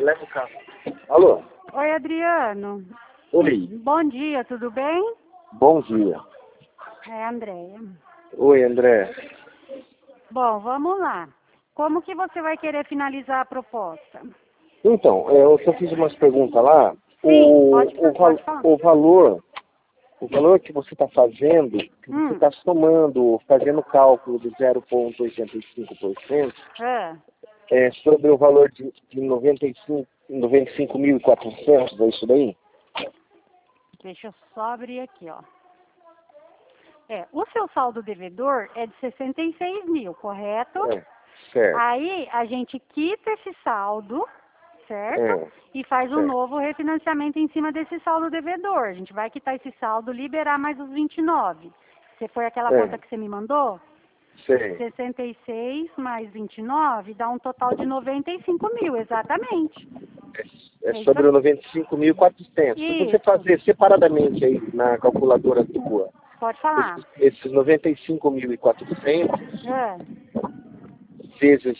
Leva o carro. Alô? Oi, Adriano. Oi. Bom dia, tudo bem? Bom dia. É, Andréia. Oi, André. Bom, vamos lá. Como que você vai querer finalizar a proposta? Então, eu só fiz umas perguntas lá. Sim, pode falar. O valor que você está fazendo, que você está somando, fazendo cálculo de 0,85%, sobre o valor de 95.400, é isso daí? Deixa eu só abrir aqui, ó. O seu saldo devedor é de 66 mil, correto? Certo. Aí a gente quita esse saldo, certo? E faz um novo refinanciamento em cima desse saldo devedor. A gente vai quitar esse saldo, liberar mais os 29. Você foi aquela conta que você me mandou? Sei. 66 mais 29 dá um total de 95 mil, exatamente. É sobre o 95.400. Se você fazer separadamente aí na calculadora tua, pode falar. Esses 95.400 vezes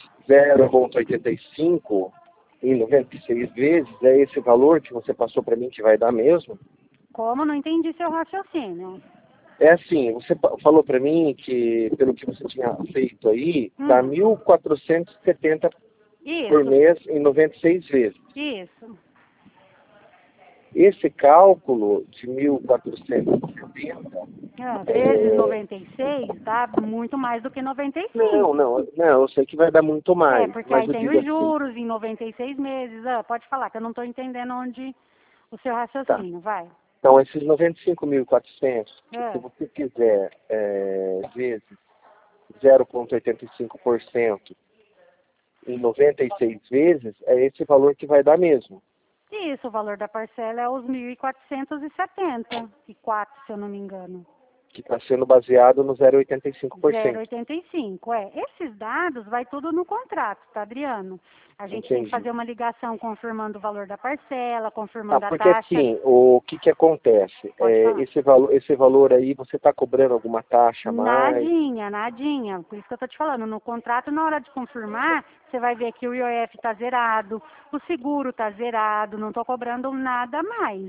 0,85 em 96 vezes, é esse valor que você passou para mim que vai dar mesmo? Como? Não entendi seu raciocínio. É assim, você falou para mim que, pelo que você tinha feito aí, dá 1.470 por mês em 96 vezes. Isso. Esse cálculo de 1.470... vezes 96 dá muito mais do que 95. Não, eu sei que vai dar muito mais. Porque aí tem os juros em 96 meses. Pode falar, que eu não estou entendendo onde o seu raciocínio, vai. Então, esses 95.400, se você fizer vezes 0,85% em 96 vezes, é esse valor que vai dar mesmo. Isso, o valor da parcela é os 1.470, e 4, se eu não me engano. Que está sendo baseado no 0,85%. 0,85, Esses dados vai tudo no contrato, tá, Adriano? A gente tem que fazer uma ligação confirmando o valor da parcela, confirmando a taxa. Porque assim, o que acontece? Esse valor aí, você está cobrando alguma taxa a mais? Nadinha. Por isso que eu estou te falando. No contrato, na hora de confirmar, você vai ver que o IOF está zerado, o seguro está zerado, não estou cobrando nada a mais.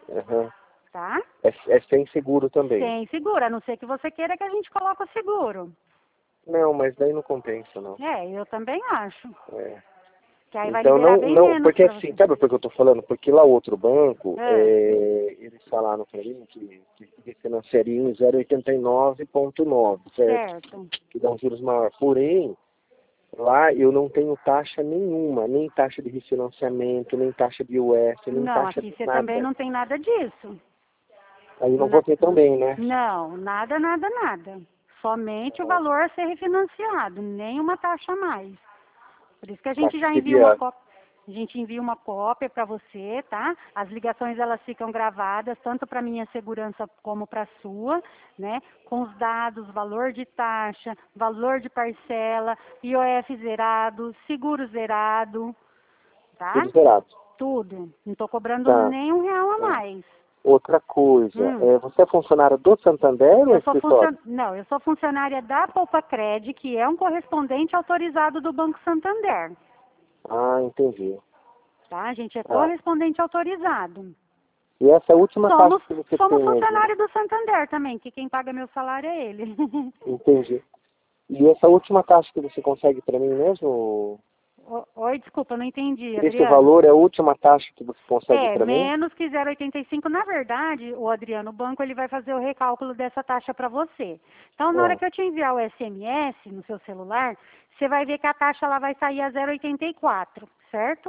Tá? É sem seguro também. Sem seguro, a não ser que você queira que a gente coloque o seguro. Não, mas daí não compensa, não. Eu também acho. Que aí vai então, liberar bem menos. Porque assim, sabe por que eu estou falando? Porque lá o outro banco, eles falaram para mim que refinanciaria em 0,89,9, certo? Que dá um juros maior. Porém, lá eu não tenho taxa nenhuma, nem taxa de refinanciamento, nem taxa de UF, nem taxa de nada. Não, aqui você também não tem nada disso. Aí não vou ter também, né? Não, nada. Somente o valor a ser refinanciado, nem uma taxa a mais. Por isso que a gente já envia uma cópia. A gente envia uma cópia para você, tá? As ligações, elas ficam gravadas, tanto para minha segurança como para a sua, né? Com os dados, valor de taxa, valor de parcela, IOF zerado, seguro zerado, tá? Tudo zerado. Tudo. Não estou cobrando nem R$1 a mais. Outra coisa, você é funcionária do Santander ou escritório? Não, eu sou funcionária da Poupacred, que é um correspondente autorizado do Banco Santander. Ah, entendi. Tá? A gente é correspondente autorizado. E essa última taxa que você tem... Somos funcionário do Santander também, que quem paga meu salário é ele. Entendi. E essa última taxa que você consegue para mim mesmo? Oi, desculpa, não entendi, Adriano. Esse valor é a última taxa que você consegue para mim? Menos que 0,85. Na verdade, o Adriano, o banco ele vai fazer o recálculo dessa taxa para você. Então, na hora que eu te enviar o SMS no seu celular, você vai ver que a taxa lá vai sair a 0,84, certo?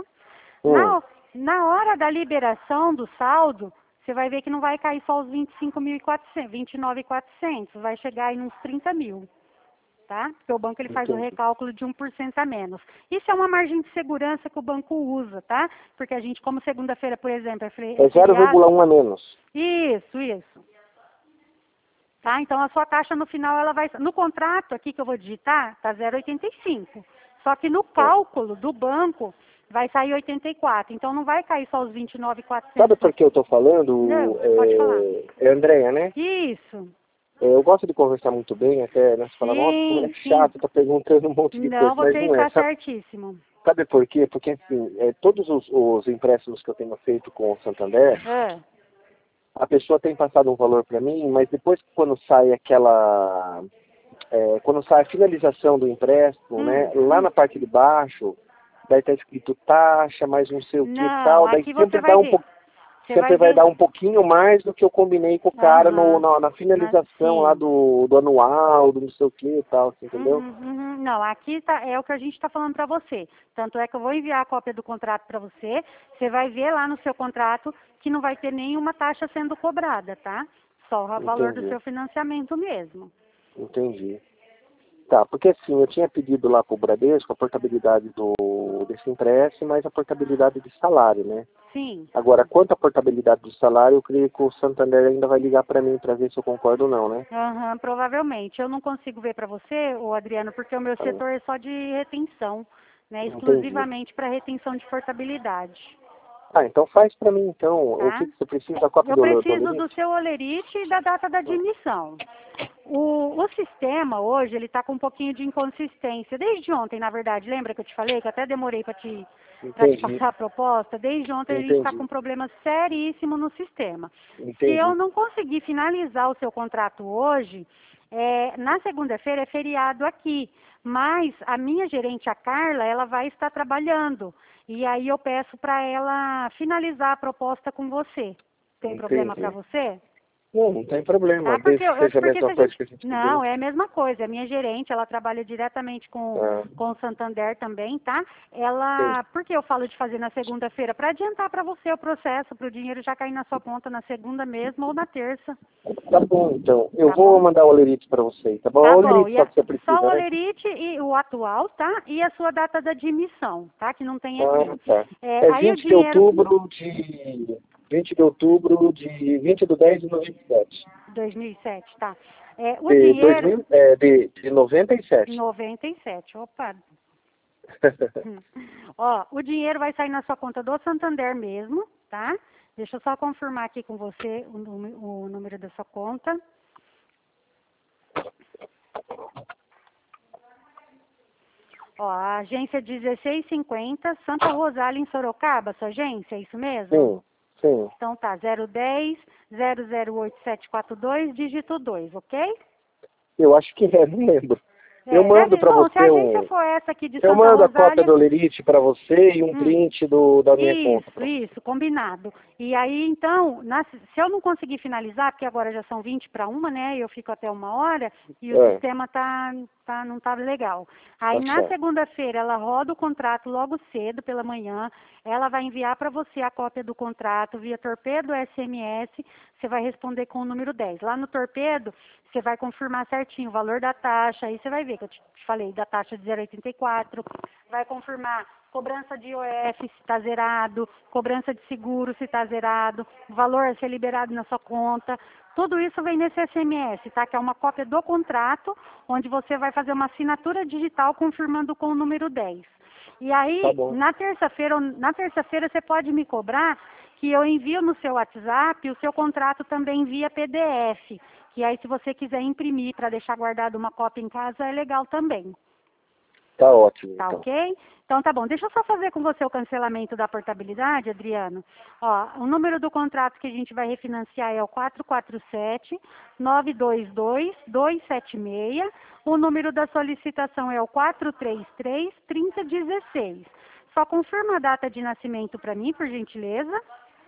Na hora da liberação do saldo, você vai ver que não vai cair só os 25.400, 29.400, vai chegar em uns 30 mil. Tá? Porque o banco ele faz o recálculo de 1% a menos. Isso é uma margem de segurança que o banco usa, tá? Porque a gente, como segunda-feira, por exemplo, é 0,1 a menos. Isso. Tá? Então, a sua taxa no final, ela vai... No contrato aqui que eu vou digitar, tá 0,85. Só que no cálculo do banco, vai sair 84. Então, não vai cair só os 29.400. Sabe por que eu estou falando? Não, pode falar. É Andréia, né? Isso. Eu gosto de conversar muito bem, até, né? Você fala, nossa, como é chato, tá perguntando um monte de coisa, Não, mas você não é. está certíssimo. Sabe por quê? Porque, assim, todos os empréstimos que eu tenho feito com o Santander, a pessoa tem passado um valor para mim, mas depois quando sai quando sai a finalização do empréstimo, né, lá na parte de baixo, daí tá escrito taxa, mais não sei o que e tal, daí sempre dá um pouco. Sempre vai dar um pouquinho mais do que eu combinei com o cara na finalização lá do anual, do não sei o que e tal, assim, entendeu? Não, aqui é o que a gente está falando para você. Tanto é que eu vou enviar a cópia do contrato para você. Você vai ver lá no seu contrato que não vai ter nenhuma taxa sendo cobrada, tá? Só o valor do seu financiamento mesmo. Entendi. Tá, porque assim, eu tinha pedido lá pro Bradesco a portabilidade desse empréstimo, mas a portabilidade de salário, né? Sim. Agora, quanto à portabilidade do salário, eu creio que o Santander ainda vai ligar para mim para ver se eu concordo ou não, né? Provavelmente. Eu não consigo ver para você, Adriano, porque o meu setor é só de retenção, né? Exclusivamente para retenção de portabilidade. Então faz para mim, então. Tá? O que você precisa? A cópia do olerite? Eu preciso do seu olerite e da data da admissão. O sistema hoje, ele está com um pouquinho de inconsistência. Desde ontem, na verdade, lembra que eu te falei que eu até demorei para te passar a proposta? Desde ontem a gente está com um problema seríssimo no sistema. Se eu não conseguir finalizar o seu contrato hoje, na segunda-feira é feriado aqui, mas a minha gerente, a Carla, ela vai estar trabalhando. E aí eu peço para ela finalizar a proposta com você. Tem problema para você? Não tem problema. Desde que seja a mesma coisa que a gente pediu. Não, é a mesma coisa. A minha gerente, ela trabalha diretamente com o Santander também, tá? Por que eu falo de fazer na segunda-feira? Para adiantar para você o processo, para o dinheiro já cair na sua conta na segunda mesmo ou na terça. Tá bom, então. Eu vou mandar o olerite para você, tá bom? Tá o olerite só que você precisa, só o olerite e o atual, tá? E a sua data de admissão, tá? Que não tem aqui. Tá. Aí 20 de outubro de 20 de 10 de 2007, tá. O dinheiro... de 97. 97, opa. O dinheiro vai sair na sua conta do Santander mesmo, tá? Deixa eu só confirmar aqui com você o número da sua conta. A agência 1650, Santa Rosália, em Sorocaba, sua agência, é isso mesmo? Sim. Então tá, 010 008 dígito 2, ok? Eu acho que não lembro. Eu mando para você se a agência for essa aqui de Santa Eu mando Rosália, a cópia do olerite para você e um print da minha conta. Isso, combinado. E aí, então, se eu não conseguir finalizar, porque agora já são 20 para 1, né? Eu fico até 1 hora e o sistema não tá legal. Aí, na segunda-feira, ela roda o contrato logo cedo, pela manhã. Ela vai enviar para você a cópia do contrato via torpedo SMS. Você vai responder com o número 10. Lá no torpedo, você vai confirmar certinho o valor da taxa. Aí você vai ver que eu te falei da taxa de 0,84. Vai confirmar cobrança de IOF se está zerado, cobrança de seguro se está zerado, o valor a ser liberado na sua conta. Tudo isso vem nesse SMS, tá? Que é uma cópia do contrato, onde você vai fazer uma assinatura digital confirmando com o número 10. E aí, na terça-feira você pode me cobrar que eu envio no seu WhatsApp o seu contrato também via PDF. Que aí, se você quiser imprimir para deixar guardado uma cópia em casa, é legal também. Tá ótimo. Tá ok? Então tá bom. Deixa eu só fazer com você o cancelamento da portabilidade, Adriano. O número do contrato que a gente vai refinanciar é o 447-922-276. O número da solicitação é o 433-3016. Só confirma a data de nascimento para mim, por gentileza.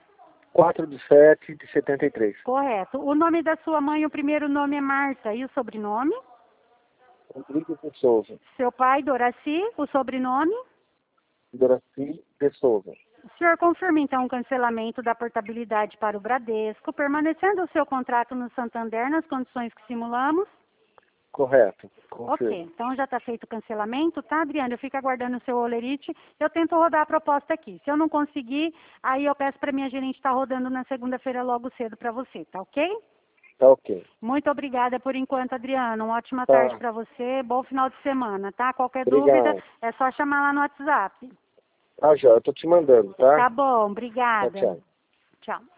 4/7/73. Correto. O nome da sua mãe, o primeiro nome é Marta e o sobrenome? Rodrigues de Souza. Seu pai, Doraci, o sobrenome? Doraci de Souza. O senhor confirma, então, o cancelamento da portabilidade para o Bradesco, permanecendo o seu contrato no Santander nas condições que simulamos? Correto. Ok, então já está feito o cancelamento, tá, Adriana? Eu fico aguardando o seu olerite. Eu tento rodar a proposta aqui. Se eu não conseguir, aí eu peço para minha gerente estar rodando na segunda-feira logo cedo para você, tá ok? Tá ok. Muito obrigada por enquanto, Adriana. Uma ótima tarde para você. Bom final de semana, tá? Qualquer dúvida, é só chamar lá no WhatsApp. Já, eu tô te mandando, tá? Tá bom, obrigada. Tchau. Tchau.